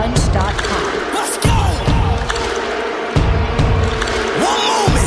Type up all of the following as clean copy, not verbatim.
DJBunch.com. Let's go! One moment,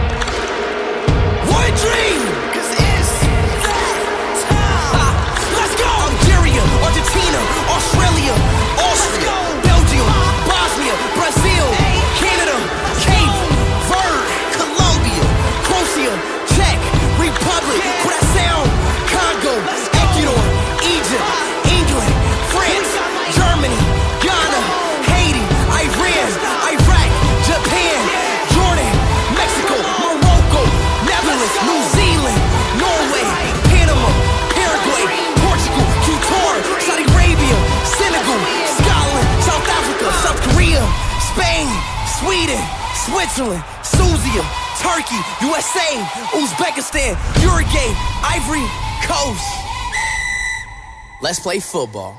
one dream, 'cause it's that time. Let's go! Algeria, Argentina, Australia, Austria, Belgium, Bosnia, Brazil, Canada, Cape Verde, Colombia, Croatia, Czech Republic, Curacao, Congo, Ecuador, Egypt, England, France, Germany, Ghana, Haiti, Iran, Iraq, Japan, Jordan, Mexico, Morocco, Netherlands, New Zealand, Norway, Panama, Paraguay, Portugal, Qatar, Saudi Arabia, Senegal, Scotland, South Africa, South Korea, Spain, Sweden, Switzerland, Tunisia, Turkey, USA, Uzbekistan, Uruguay, Ivory Coast. Let's play football.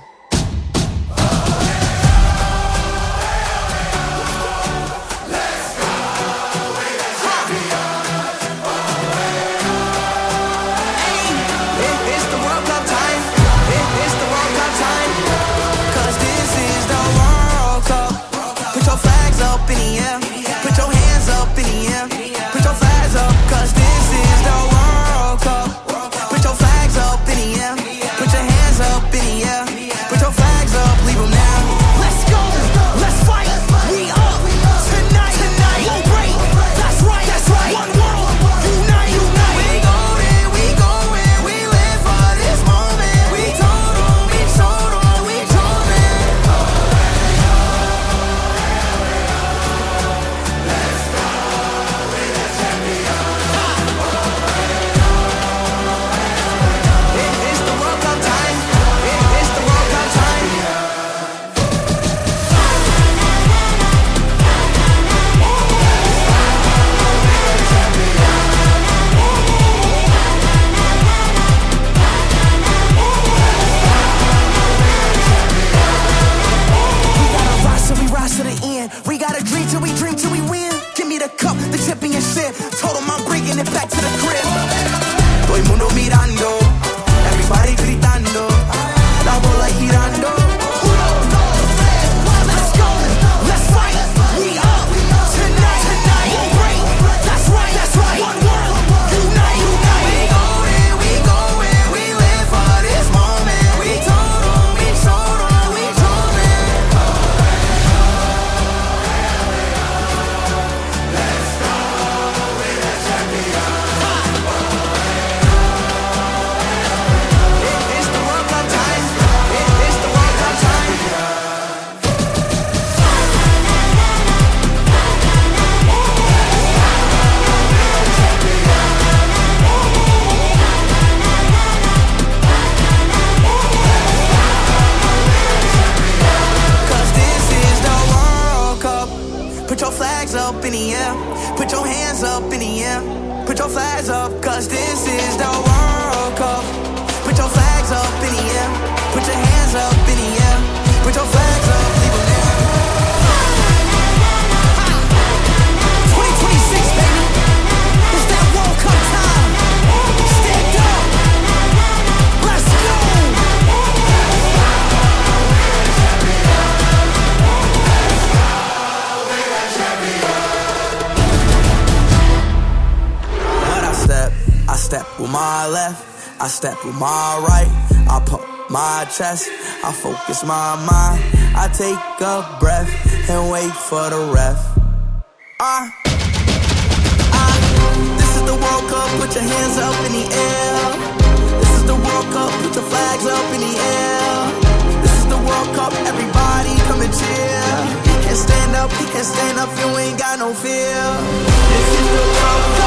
I step with my right, I pump my chest, I focus my mind, I take a breath and wait for the ref. This is the World Cup, put your hands up in the air. This is the World Cup, put your flags up in the air. This is the World Cup, everybody come and cheer. He can stand up, you ain't got no fear. This is the World Cup.